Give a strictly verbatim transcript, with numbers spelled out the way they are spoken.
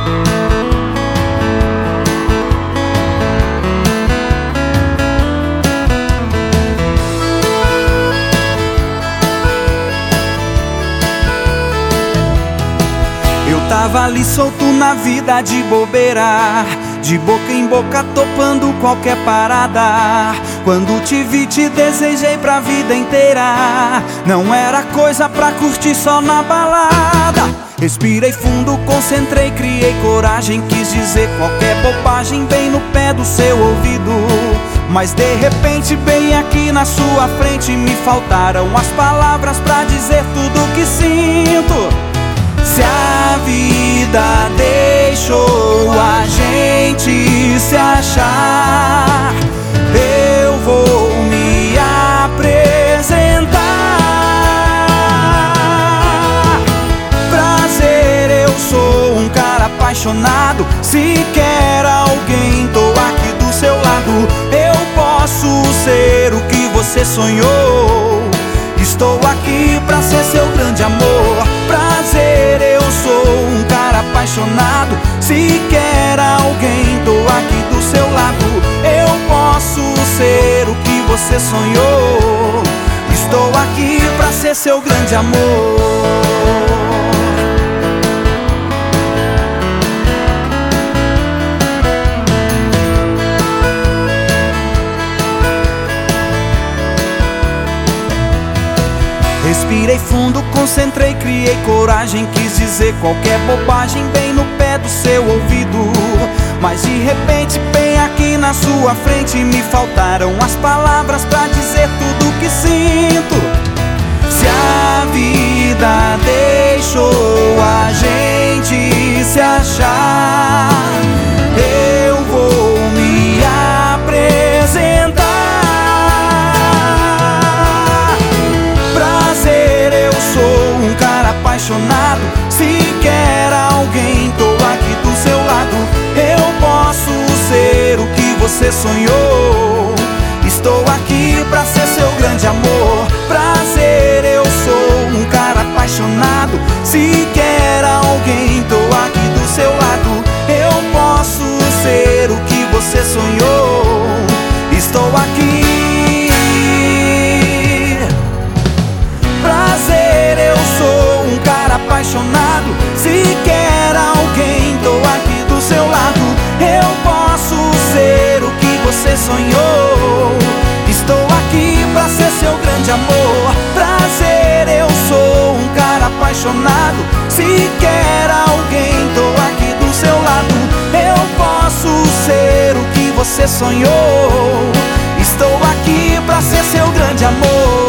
Eu tava ali solto na vida de bobeira, de boca em boca topando qualquer parada. Quando te vi te desejei pra vida inteira. Não era coisa pra curtir só na balada. Respirei fundo, concentrei, criei coragem. Quis dizer qualquer bobagem bem no pé do seu ouvido. Mas de repente bem aqui na sua frente me faltaram as palavras pra dizer tudo que sinto. Se a vida deixou a gente se achar, eu vou me apresentar. Prazer, eu sou um cara apaixonado. Se quer alguém, tô aqui do seu lado. Eu posso ser o que você sonhou. Estou aqui pra ser seu grande amor. Prazer, eu sou um cara apaixonado. Se quer alguém, tô aqui do seu lado. Eu posso ser o que você sonhou. Estou aqui pra ser seu grande amor. Respirei fundo, concentrei, criei coragem. Quis dizer qualquer bobagem bem no pé do seu ouvido. Mas de repente, bem aqui na sua frente me faltaram as palavras pra dizer tudo que sinto. Se a vida deixou a gente se achar, eu vou me apresentar. Apaixonado, se quer alguém, tô aqui do seu lado. Eu posso ser o que você sonhou. Estou aqui pra ser seu grande amor. Prazer, eu sou um cara apaixonado. Se quer alguém, tô aqui do seu lado. Eu posso ser o que você sonhou. Estou aqui. Apaixonado, se quer alguém, tô aqui do seu lado. Eu posso ser o que você sonhou. Estou aqui pra ser seu grande amor. Prazer, eu sou um cara apaixonado. Se quer alguém, tô aqui do seu lado. Eu posso ser o que você sonhou. Estou aqui pra ser seu grande amor.